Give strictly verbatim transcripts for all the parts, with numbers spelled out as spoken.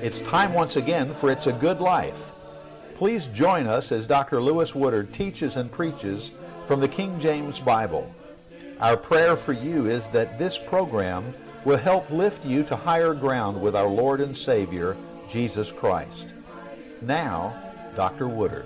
It's time once again for It's a Good Life. Please join us as Doctor Lewis Woodard teaches and preaches from the King James Bible. Our prayer for you is that this program will help lift you to higher ground with our Lord and Savior, Jesus Christ. Now, Doctor Woodard.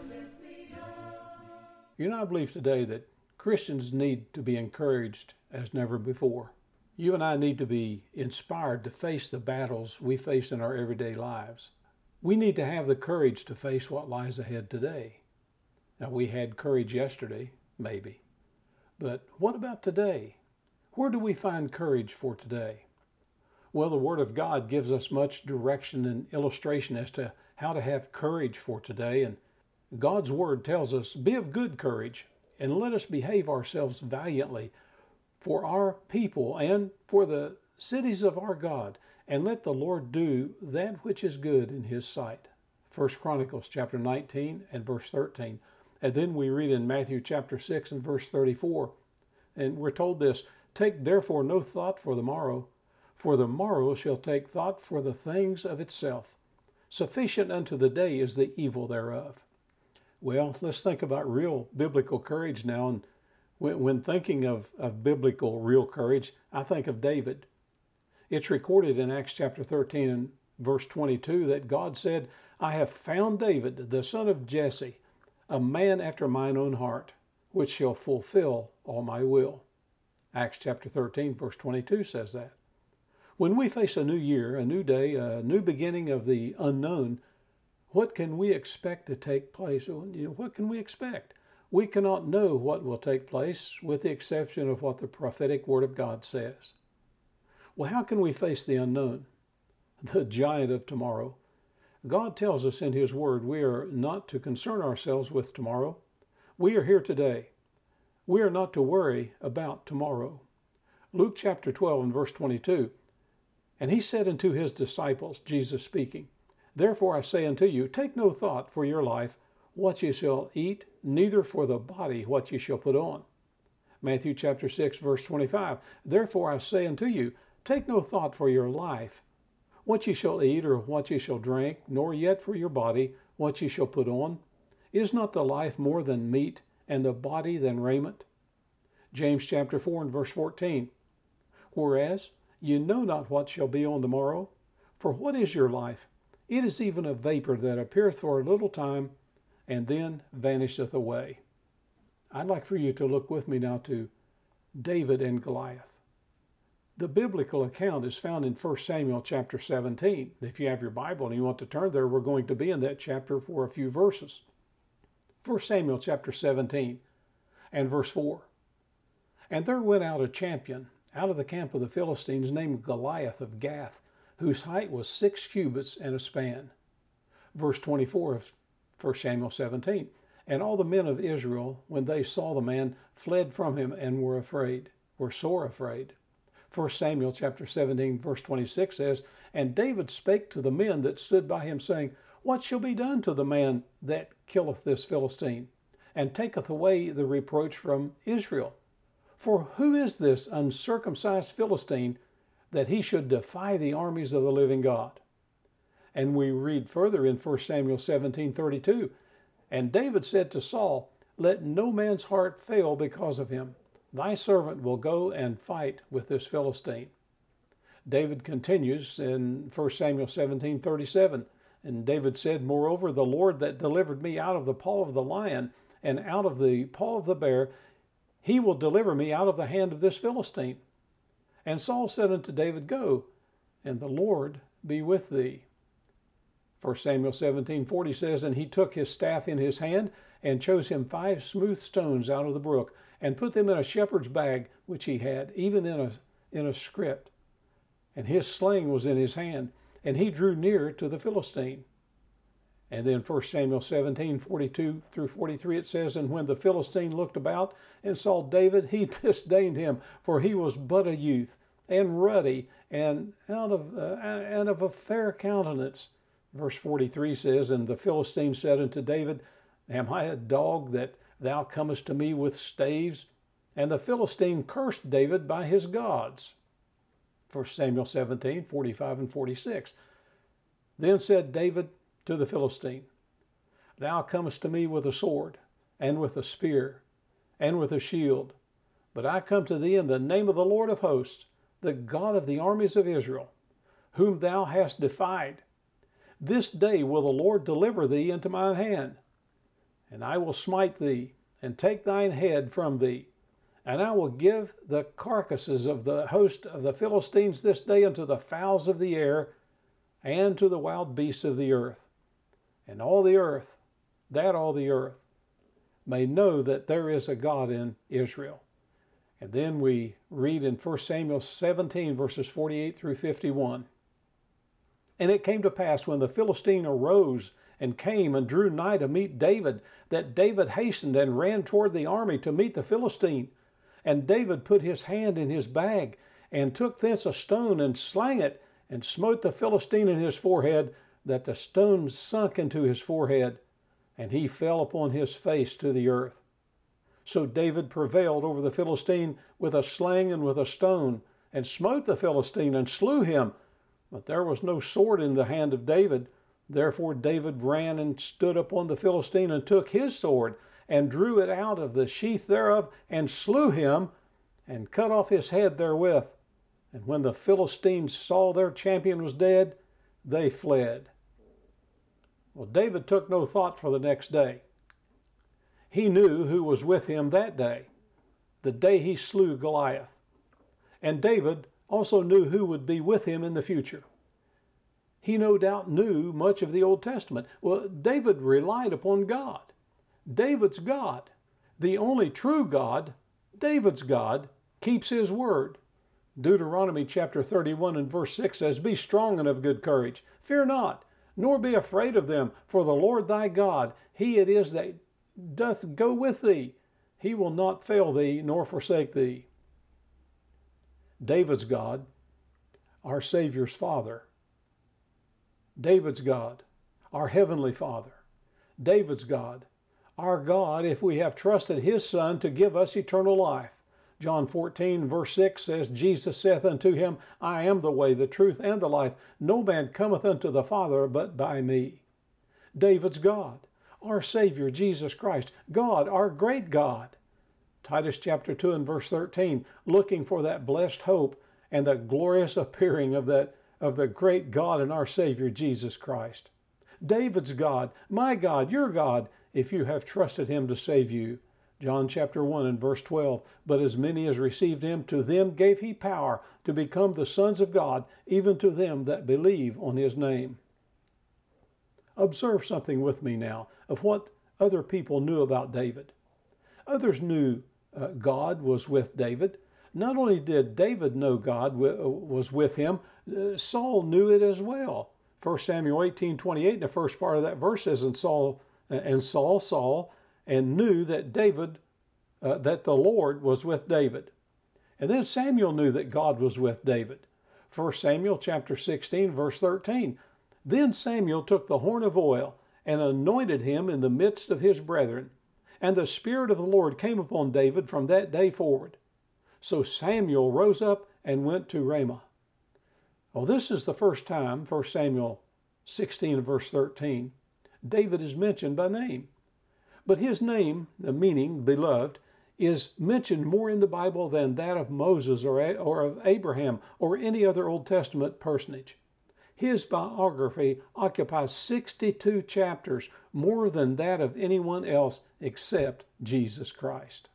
You know, I believe today that Christians need to be encouraged as never before. You and I need to be inspired to face the battles we face in our everyday lives. We need to have the courage to face what lies ahead today. Now, we had courage yesterday, maybe. But what about today? Where do we find courage for today? Well, the Word of God gives us much direction and illustration as to how to have courage for today. And God's Word tells us, be of good courage and let us behave ourselves valiantly for our people and for the cities of our God, and let the Lord do that which is good in His sight. First Chronicles chapter nineteen and verse thirteen. And then we read in Matthew chapter six and verse thirty-four, and we're told this, take therefore no thought for the morrow, for the morrow shall take thought for the things of itself. Sufficient unto the day is the evil thereof. Well, let's think about real biblical courage now. And when, when thinking of, of biblical real courage, I think of David. It's recorded in Acts chapter thirteen and verse twenty-two that God said, I have found David, the son of Jesse, a man after mine own heart, which shall fulfill all my will. Acts chapter thirteen, verse twenty-two says that. When we face a new year, a new day, a new beginning of the unknown, what can we expect to take place? What can we expect? We cannot know what will take place with the exception of what the prophetic Word of God says. Well, how can we face the unknown, the giant of tomorrow? God tells us in His Word we are not to concern ourselves with tomorrow. We are here today. We are not to worry about tomorrow. Luke chapter twelve and verse twenty-two, and He said unto His disciples, Jesus speaking, therefore I say unto you, take no thought for your life, what ye shall eat, neither for the body what ye shall put on. Matthew chapter six, verse twenty-five, therefore I say unto you, take no thought for your life, what ye shall eat or what ye shall drink, nor yet for your body what ye shall put on. Is not the life more than meat, and the body than raiment? James chapter four and verse fourteen, whereas ye know not what shall be on the morrow, for what is your life? It is even a vapor that appeareth for a little time, and then vanisheth away. I'd like for you to look with me now to David and Goliath. The biblical account is found in First Samuel chapter seventeen. If you have your Bible and you want to turn there, we're going to be in that chapter for a few verses. First Samuel chapter seventeen and verse four. And there went out a champion out of the camp of the Philistines named Goliath of Gath, whose height was six cubits and a span. Verse twenty-four of First Samuel seventeen. And all the men of Israel, when they saw the man, fled from him and were afraid, were sore afraid. First Samuel chapter seventeen, verse twenty-six says, and David spake to the men that stood by him, saying, what shall be done to the man that killeth this Philistine, and taketh away the reproach from Israel? For who is this uncircumcised Philistine, that he should defy the armies of the living God? And we read further in First Samuel seventeen, thirty-two, and David said to Saul, let no man's heart fail because of him. Thy servant will go and fight with this Philistine. David continues in First Samuel seventeen, thirty-seven, and David said, moreover, the Lord that delivered me out of the paw of the lion and out of the paw of the bear, He will deliver me out of the hand of this Philistine. And Saul said unto David, go, and the Lord be with thee. First Samuel seventeen, forty says, and he took his staff in his hand, and chose him five smooth stones out of the brook, and put them in a shepherd's bag which he had, even in a, in a scrip. And his sling was in his hand, and he drew near to the Philistine. And then First Samuel seventeen, forty-two through forty-three, it says, and when the Philistine looked about and saw David, he disdained him, for he was but a youth, and ruddy, and out of uh, and of a fair countenance. Verse forty-three says, and the Philistine said unto David, am I a dog that thou comest to me with staves? And the Philistine cursed David by his gods. First Samuel seventeen, forty-five and forty-six. Then said David to the Philistine, Thou comest to me with a sword, and with a spear, and with a shield. But I come to thee in the name of the Lord of hosts, the God of the armies of Israel, whom thou hast defied. This day will the Lord deliver thee into mine hand, and I will smite thee, and take thine head from thee. And I will give the carcasses of the host of the Philistines this day unto the fowls of the air, and to the wild beasts of the earth. And all the earth, that all the earth, may know that there is a God in Israel. And then we read in First Samuel seventeen, verses forty-eight through fifty-one. And it came to pass, when the Philistine arose and came and drew nigh to meet David, that David hastened and ran toward the army to meet the Philistine. And David put his hand in his bag, and took thence a stone, and slang it, and smote the Philistine in his forehead, that the stone sunk into his forehead, and he fell upon his face to the earth. So David prevailed over the Philistine with a sling and with a stone, and smote the Philistine, and slew him. But there was no sword in the hand of David. Therefore David ran and stood upon the Philistine, and took his sword, and drew it out of the sheath thereof, and slew him, and cut off his head therewith. And when the Philistines saw their champion was dead, they fled. Well, David took no thought for the next day. He knew who was with him that day, the day he slew Goliath. And David also knew who would be with him in the future. He no doubt knew much of the Old Testament. Well, David relied upon God. David's God, the only true God, David's God, keeps his word. Deuteronomy chapter thirty-one and verse six says, Be strong and of good courage. Fear not, nor be afraid of them, for the Lord thy God, he it is that doth go with thee. He will not fail thee, nor forsake thee. David's God, our Savior's Father. David's God, our Heavenly Father. David's God, our God, if we have trusted his Son to give us eternal life. John fourteen, verse six says, Jesus saith unto him, I am the way, the truth, and the life. No man cometh unto the Father but by me. David's God, our Savior, Jesus Christ. God, our great God. Titus chapter two and verse thirteen, looking for that blessed hope and the glorious appearing of that of the great God and our Savior, Jesus Christ. David's God, my God, your God, if you have trusted him to save you. John chapter one and verse twelve, But as many as received him, to them gave he power to become the sons of God, even to them that believe on his name. Observe something with me now of what other people knew about David. Others knew uh, God was with David. Not only did David know God w- was with him, uh, Saul knew it as well. First Samuel eighteen twenty-eight, in the first part of that verse says, And Saul, uh, and Saul saw and knew that David, uh, that the Lord was with David. And then Samuel knew that God was with David. First Samuel chapter sixteen, verse thirteen. Then Samuel took the horn of oil and anointed him in the midst of his brethren. And the Spirit of the Lord came upon David from that day forward. So Samuel rose up and went to Ramah. Well, this is the first time, First Samuel sixteen, verse thirteen, David is mentioned by name. But his name, the meaning, beloved, is mentioned more in the Bible than that of Moses or, or of Abraham or any other Old Testament personage. His biography occupies sixty-two chapters, more than that of anyone else except Jesus Christ.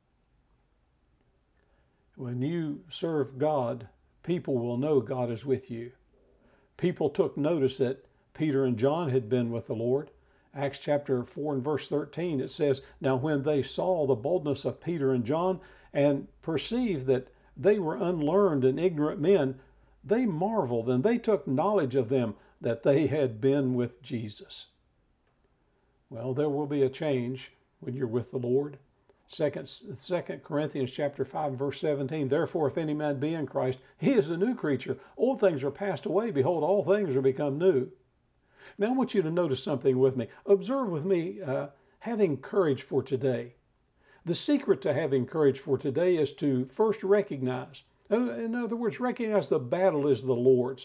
When you serve God, people will know God is with you. People took notice that Peter and John had been with the Lord. Acts chapter four and verse thirteen, it says, Now when they saw the boldness of Peter and John and perceived that they were unlearned and ignorant men, they marveled and they took knowledge of them that they had been with Jesus. Well, there will be a change when you're with the Lord. Second, Second Corinthians chapter five and verse seventeen, Therefore, if any man be in Christ, he is a new creature. Old things are passed away. Behold, all things are become new. Now I want you to notice something with me. Observe with me uh, having courage for today. The secret to having courage for today is to first recognize, in other words, recognize the battle is the Lord's.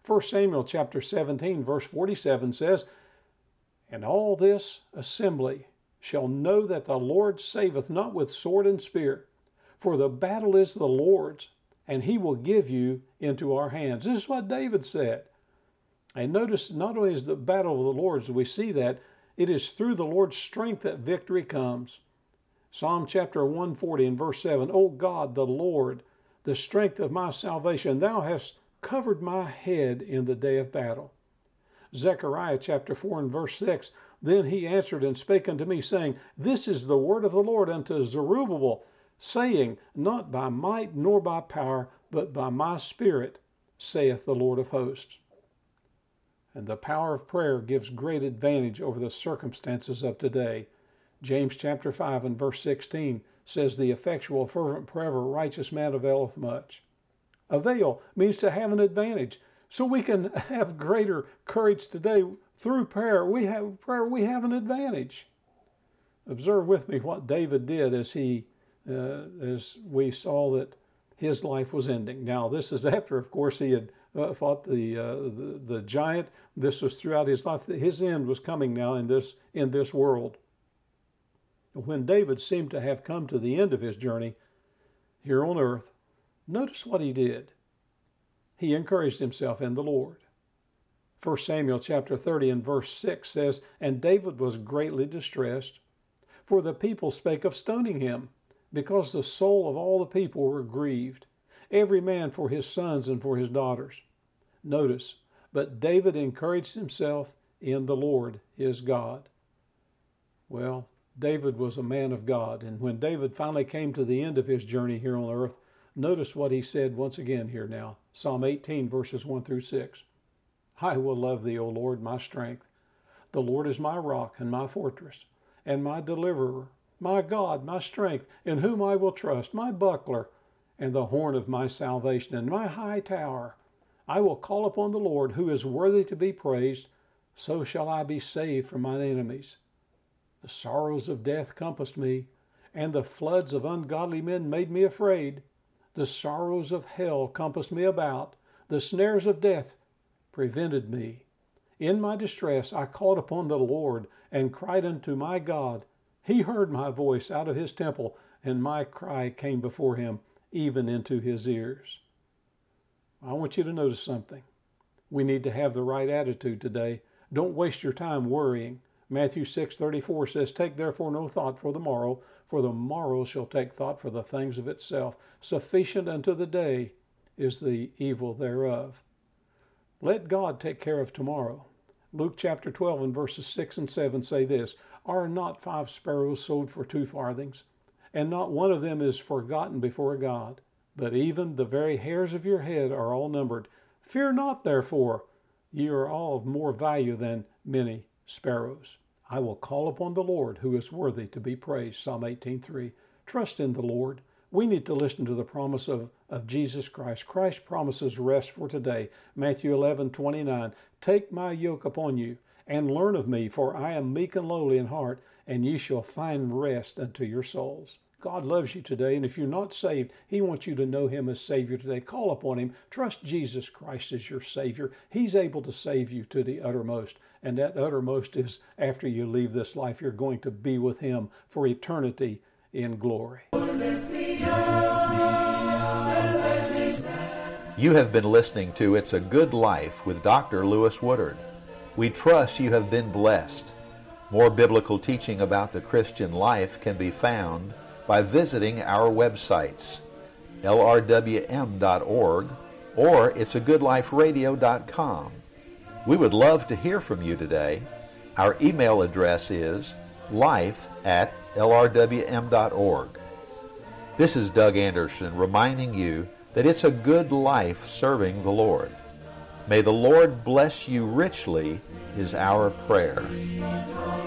First Samuel chapter seventeen, verse forty-seven says, "And all this assembly shall know that the Lord saveth not with sword and spear, for the battle is the Lord's, and he will give you into our hands." This is what David said. And notice, not only is the battle of the Lord's, we see that, it is through the Lord's strength that victory comes. Psalm chapter one forty and verse seven, "O God, the Lord, the strength of my salvation, thou hast covered my head in the day of battle." Zechariah chapter four and verse six, "Then he answered and spake unto me, saying, This is the word of the Lord unto Zerubbabel, saying, Not by might nor by power, but by my Spirit, saith the Lord of hosts." And the power of prayer gives great advantage over the circumstances of today. James chapter five and verse sixteen says, "The effectual fervent prayer of a righteous man availeth much." Avail means to have an advantage. So we can have greater courage today through prayer. We have prayer, we have an advantage. Observe with me what David did as he, uh, as we saw that his life was ending. Now, this is after, of course, he had uh, fought the, uh, the the giant. This was throughout his life. His end was coming now in this in this world. When David seemed to have come to the end of his journey here on earth, notice what he did. He encouraged himself in the Lord. First Samuel chapter thirty and verse six says, "And David was greatly distressed, for the people spake of stoning him, because the soul of all the people were grieved, every man for his sons and for his daughters." Notice, but David encouraged himself in the Lord his God. Well, David was a man of God, and when David finally came to the end of his journey here on earth, notice what he said once again here now. Psalm eighteen, verses one through six. "I will love thee, O Lord, my strength. The Lord is my rock and my fortress, and my deliverer, my God, my strength, in whom I will trust, my buckler, and the horn of my salvation, and my high tower. I will call upon the Lord, who is worthy to be praised. So shall I be saved from mine enemies. The sorrows of death compassed me, and the floods of ungodly men made me afraid. The sorrows of hell compassed me about. The snares of death prevented me. In my distress I called upon the Lord, and cried unto my God. He heard my voice out of his temple, and my cry came before him, even into his ears." I want you to notice something. We need to have the right attitude today. Don't waste your time worrying. Matthew six thirty-four says, "Take therefore no thought for the morrow, for the morrow shall take thought for the things of itself. Sufficient unto the day is the evil thereof." Let God take care of tomorrow. Luke chapter twelve and verses six and seven say this, "Are not five sparrows sold for two farthings? And not one of them is forgotten before God. But even the very hairs of your head are all numbered. Fear not, therefore, ye are all of more value than many sparrows." I will call upon the Lord, who is worthy to be praised. Psalm eighteen three. Trust in the Lord. We need to listen to the promise of, of Jesus Christ. Christ promises rest for today. Matthew eleven twenty-nine. "Take my yoke upon you, and learn of me, for I am meek and lowly in heart, and ye shall find rest unto your souls." God loves you today, and if you're not saved, He wants you to know Him as Savior today. Call upon Him. Trust Jesus Christ as your Savior. He's able to save you to the uttermost, and that uttermost is after you leave this life. You're going to be with Him for eternity in glory. You have been listening to It's a Good Life with Doctor Lewis Woodard. We trust you have been blessed. More biblical teaching about the Christian life can be found by visiting our websites, L R W M dot org or it's a good life radio dot com. We would love to hear from you today. Our email address is life at L R W M dot org. This is Doug Anderson reminding you that it's a good life serving the Lord. May the Lord bless you richly is our prayer.